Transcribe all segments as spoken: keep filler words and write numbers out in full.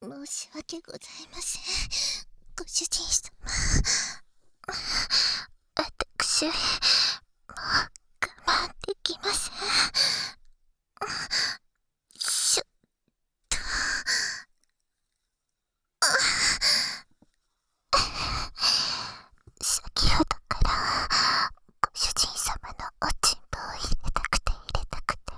申し訳ございません。ご主人様。私、もう我慢できません。しょっと。先ほどからご主人様のおちんぽを入れたくて入れたくて。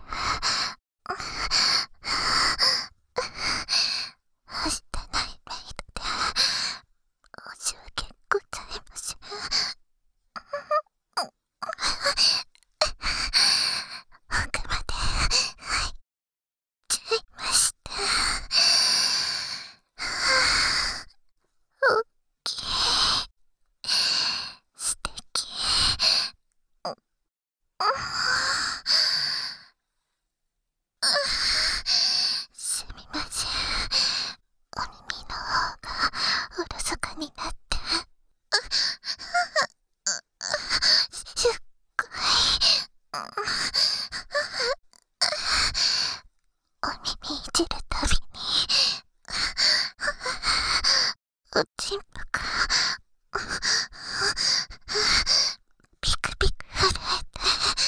はしたないメイドで申し訳ございません。奥まで入っちゃいました。おっきい、素敵。すみません。お耳の方がおろそかになって。すっごい。お耳いじるたびにおちんぽがピクピク震えて。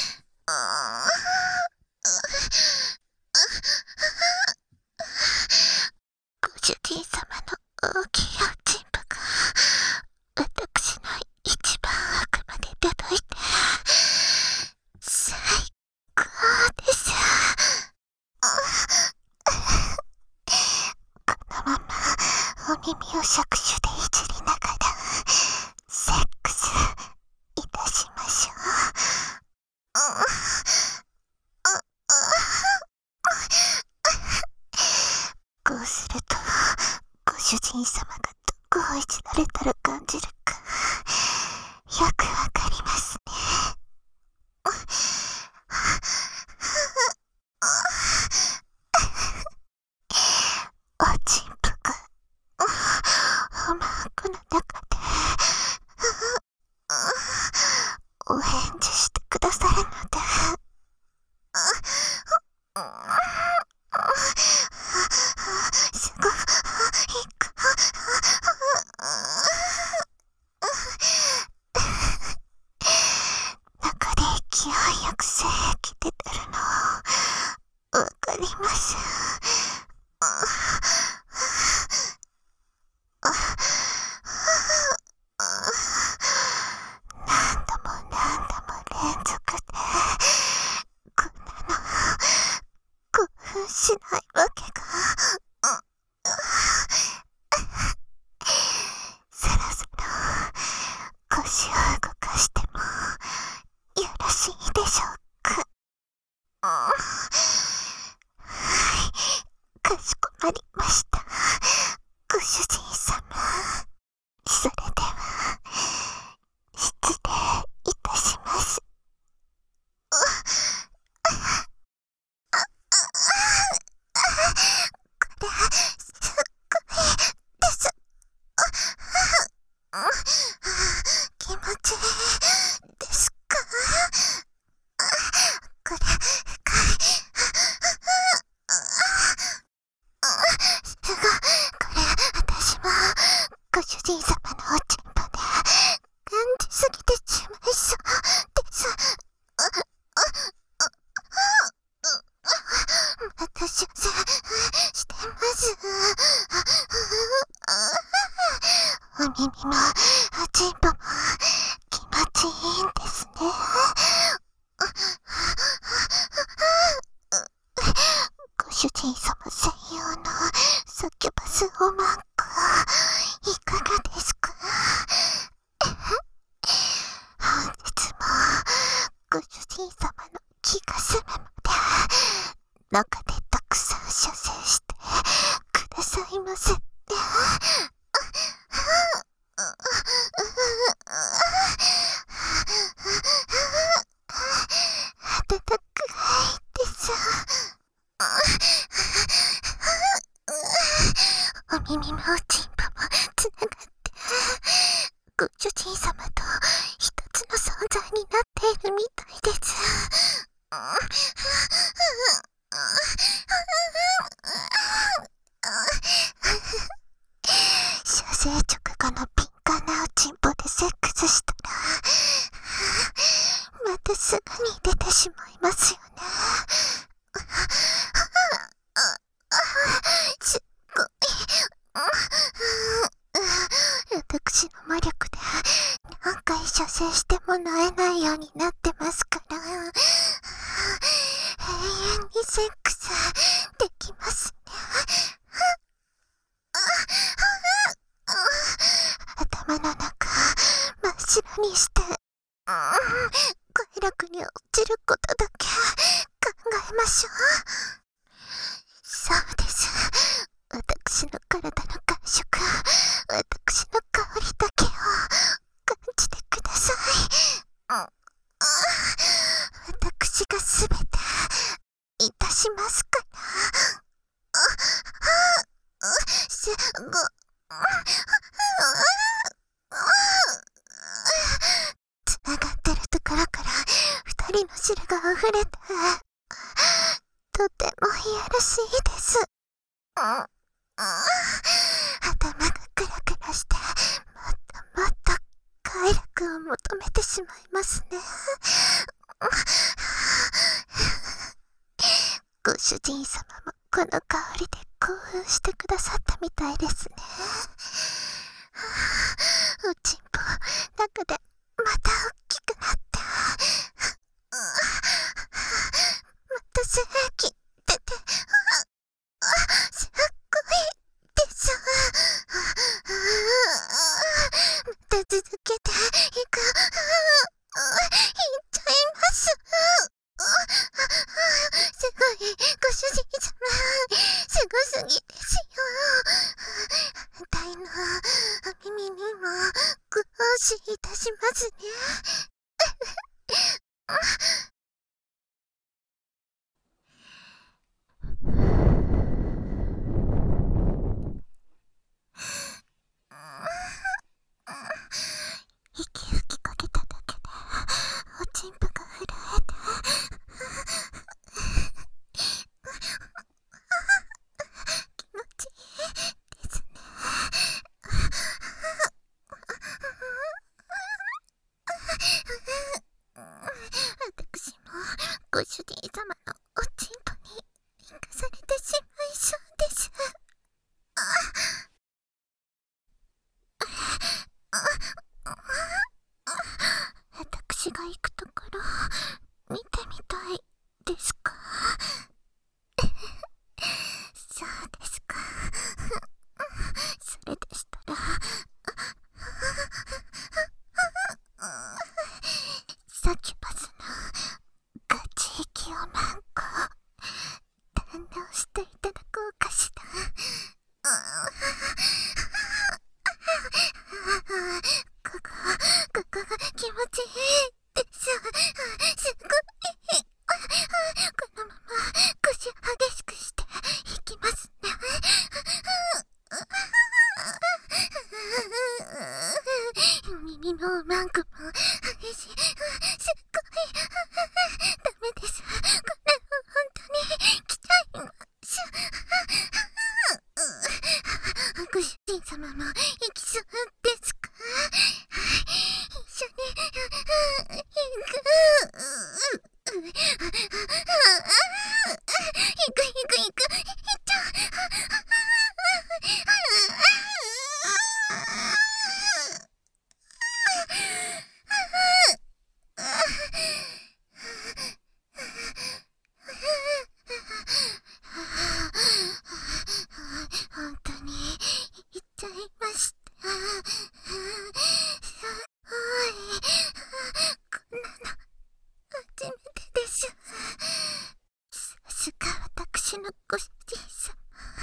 ご主人様の大きいおちんぽが私の一番奥まで届いて最高です。このままお耳を触手でいじりながらセックスいたしましょう。こうするとご主人様がどこをいじられたら感じるかよくわかりますね。おちんぽがおまんこの中でお返事してくださるので。すごいか。中で勢いよく精液出てるのわかります。何度も何度も連続でこんなの興奮しないわけが。そろそろ腰を動かしてもよろしいでしょうか。はい、かしこまりました。ご主人様。それでは失礼いたします。これすっごいです。気持ちいいですか。これ深い。すごい。これ私もご主人様のおちんぽで感じすぎてしまいそうです。また出世してます。お耳もおちんぽも気持ちいいんですね。ご主人様専用のサキュバスおまんこいかがですか。本日もご主人様の気が済むまで中でたくさん射精してくださいませ。温かいです。お耳もおちんぽもつながってご主人様と一つの存在になっているみたいです。 ますよね。すっごい。私の魔力で何回射精しても萎えないようになってますから、永遠にセックスできますね。頭の中真っ白にして、快楽に落ちることだけ考えましょう。そうです。私の体の感触、私の香りだけを感じてください。私がすべていたしますから。すごつながってるところから二人の汁が溢れて、とてもいやらしいです。頭がクラクラして、もっともっと快楽を求めてしまいますね。ご主人様もこの香りで興奮してくださったみたいですね。おちんぽ中でまた大きくなって、また精液出て、すっごいです。また続けていく。いっちゃいます。すごい、ご主人様、すごすぎですよ。反対のお耳にもご奉仕いたしますね。息吹きかけただけでおちんぽが震えて、気持ちいいですね。私もご主人様のおちんぽに生かされてしまいそうです。私が行くところ見てみたいですか？そうですか。それでしたら、サキュバスのガチ息をマンコ堪能していただこうかしら。ここ、ここが気持ちいいです。すごい。このまま腰を激しくしていきますね。耳のマンコも激しい。すっごい。ダメです。これは本当に来ちゃいます。ご主人様も行きそうですか？一緒に行く。行く行く行く。行っちゃう。本当に行っちゃいました。すごい。こんなの初めてです。さすが私のご主人様。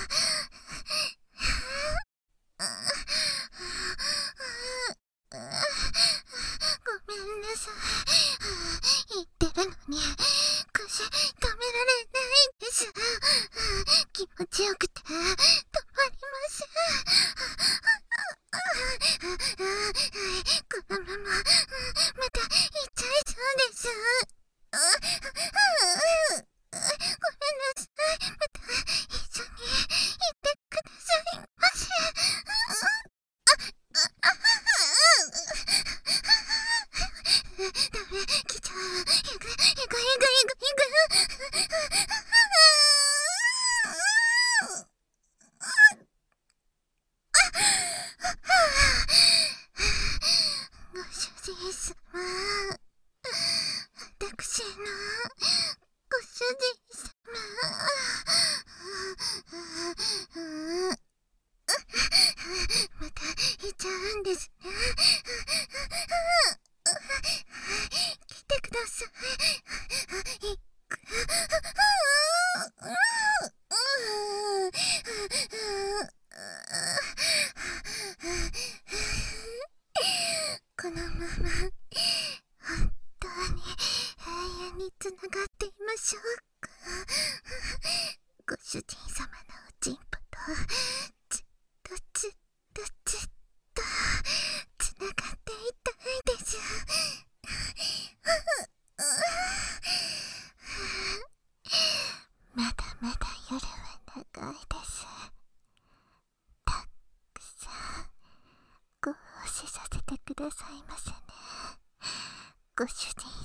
ごめんなさい。言ってるのに腰止められないです。気持ちよくて止まりません。このまままた行っちゃいそうです。ごめんなさい。また一緒に行ってくださいませ。ダメ、来ちゃう。行く行く行く行く行く。 ご主人様、私のご主人様、またいちゃうんですね。来てください。いくこのまま本当に永遠につながっていましょうか。ご主人様のおちんぽとずっとずっとずっとつながっていたいです。まだまだ夜は長いです。たくさんご奉仕させてくださいませね。ご主人